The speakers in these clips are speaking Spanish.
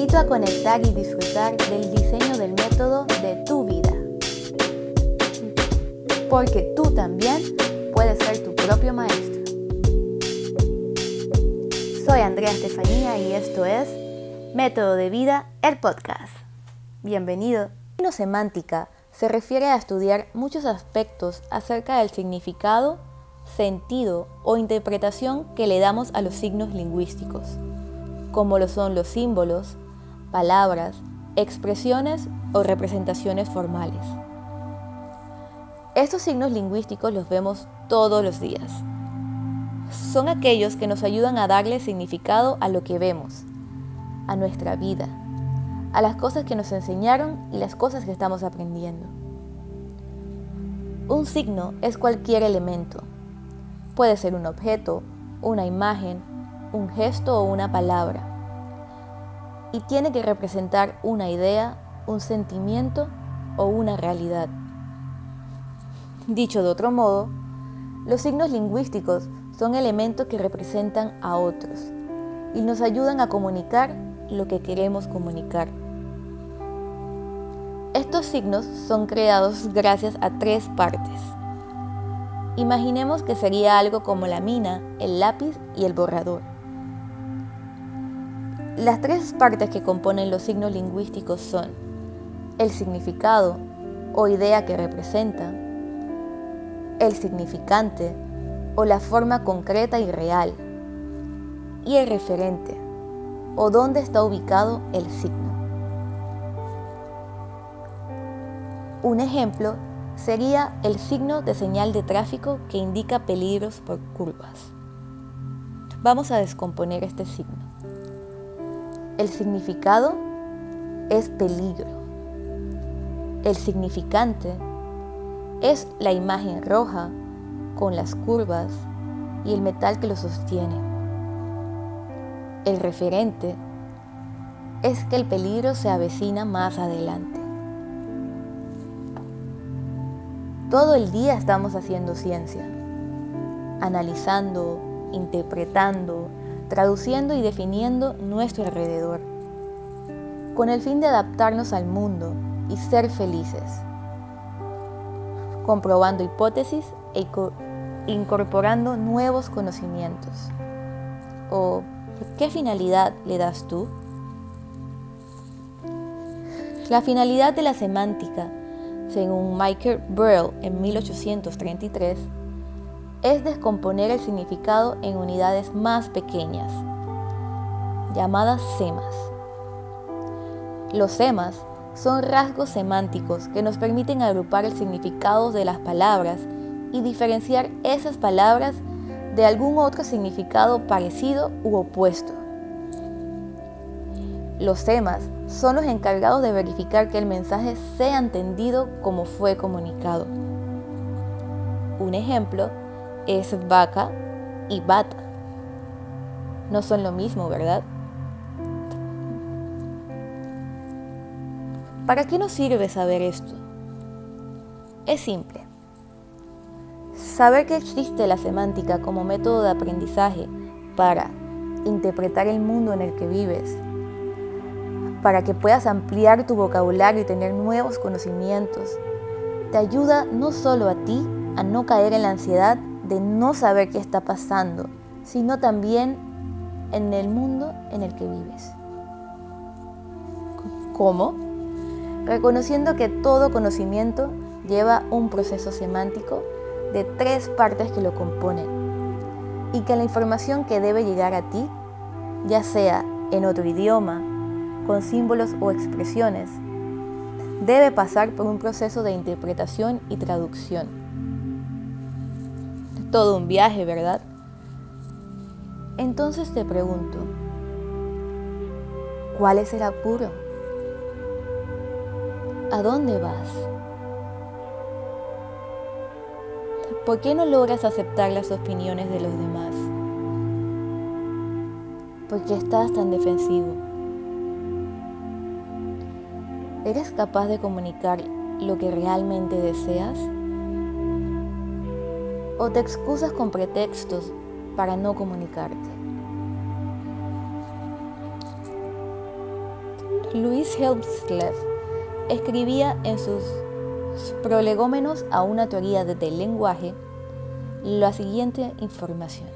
invito a conectar y disfrutar del diseño del método de tu vida. Porque tú también puedes ser tu propio maestro. Soy Andrea Estefanía y esto es Método de Vida, el podcast. Bienvenido. La semántica se refiere a estudiar muchos aspectos acerca del significado, sentido o interpretación que le damos a los signos lingüísticos, como lo son los símbolos, palabras, expresiones o representaciones formales. Estos signos lingüísticos los vemos todos los días. Son aquellos que nos ayudan a darle significado a lo que vemos, a nuestra vida, a las cosas que nos enseñaron y las cosas que estamos aprendiendo. Un signo es cualquier elemento. Puede ser un objeto, una imagen, un gesto o una palabra. Y tiene que representar una idea, un sentimiento o una realidad. Dicho de otro modo, los signos lingüísticos son elementos que representan a otros y nos ayudan a comunicar lo que queremos comunicar. Estos signos son creados gracias a tres partes. Imaginemos que sería algo como la mina, el lápiz y el borrador. Las tres partes que componen los signos lingüísticos son el significado o idea que representa, el significante o la forma concreta y real, y el referente o dónde está ubicado el signo. Un ejemplo sería el signo de señal de tráfico que indica peligros por curvas. Vamos a descomponer este signo. El significado es peligro. El significante es la imagen roja con las curvas y el metal que lo sostiene. El referente es que el peligro se avecina más adelante. Todo el día estamos haciendo ciencia, analizando, interpretando, traduciendo y definiendo nuestro alrededor, con el fin de adaptarnos al mundo y ser felices, comprobando hipótesis e incorporando nuevos conocimientos. ¿O qué finalidad le das tú? La finalidad de la semántica, según Michael Brill en 1833, es descomponer el significado en unidades más pequeñas, llamadas semas. Los semas son rasgos semánticos que nos permiten agrupar el significado de las palabras y diferenciar esas palabras de algún otro significado parecido u opuesto. Los semas son los encargados de verificar que el mensaje sea entendido como fue comunicado. Un ejemplo es vaca y bata. No son lo mismo, ¿verdad? ¿Para qué nos sirve saber esto? Es simple. Saber que existe la semántica como método de aprendizaje para interpretar el mundo en el que vives, para que puedas ampliar tu vocabulario y tener nuevos conocimientos, te ayuda no solo a ti a no caer en la ansiedad de no saber qué está pasando, sino también en el mundo en el que vives. ¿Cómo? Reconociendo que todo conocimiento lleva un proceso semántico de tres partes que lo componen y que la información que debe llegar a ti, ya sea en otro idioma, con símbolos o expresiones, debe pasar por un proceso de interpretación y traducción. Todo un viaje, ¿verdad? Entonces te pregunto, ¿cuál es el apuro? ¿A dónde vas? ¿Por qué no logras aceptar las opiniones de los demás? ¿Por qué estás tan defensivo? ¿Eres capaz de comunicar lo que realmente deseas? ¿O te excusas con pretextos para no comunicarte? Louis Helmsley escribía en sus prolegómenos a una teoría del lenguaje la siguiente información.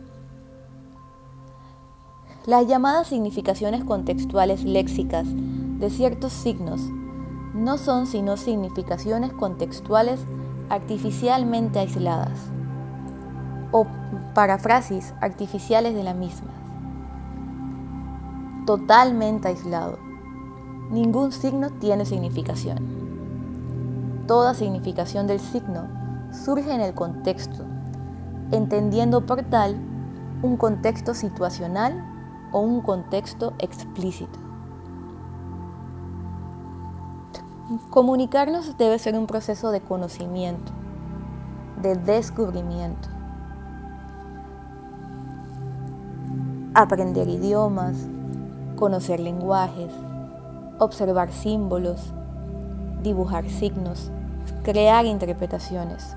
Las llamadas significaciones contextuales léxicas de ciertos signos no son sino significaciones contextuales artificialmente aisladas o parafrasis artificiales de la misma. Totalmente aislado. Ningún signo tiene significación. Toda significación del signo surge en el contexto, entendiendo por tal un contexto situacional o un contexto explícito. Comunicarnos debe ser un proceso de conocimiento, de descubrimiento. Aprender idiomas, conocer lenguajes, observar símbolos, dibujar signos, crear interpretaciones.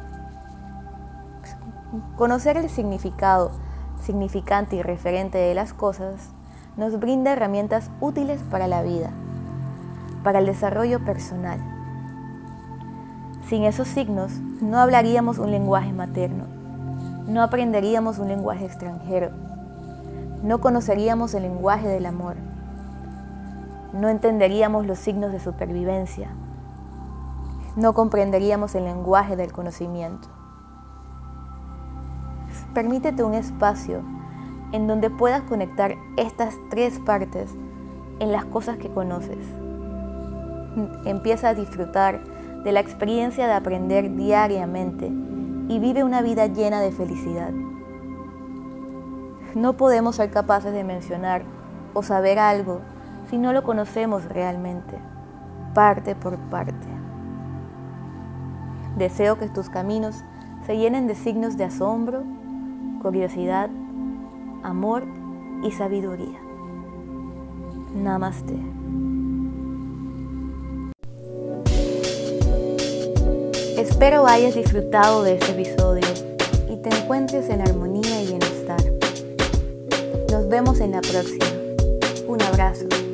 Conocer el significado, significante y referente de las cosas nos brinda herramientas útiles para la vida, para el desarrollo personal. Sin esos signos no hablaríamos un lenguaje materno, no aprenderíamos un lenguaje extranjero, no conoceríamos el lenguaje del amor, no entenderíamos los signos de supervivencia, no comprenderíamos el lenguaje del conocimiento. Permítete un espacio en donde puedas conectar estas tres partes en las cosas que conoces. Empieza a disfrutar de la experiencia de aprender diariamente y vive una vida llena de felicidad. No podemos ser capaces de mencionar o saber algo si no lo conocemos realmente, parte por parte. Deseo que tus caminos se llenen de signos de asombro, curiosidad, amor y sabiduría. Namaste. Espero hayas disfrutado de este episodio y te encuentres en armonía y bienestar. Nos vemos en la próxima. Un abrazo.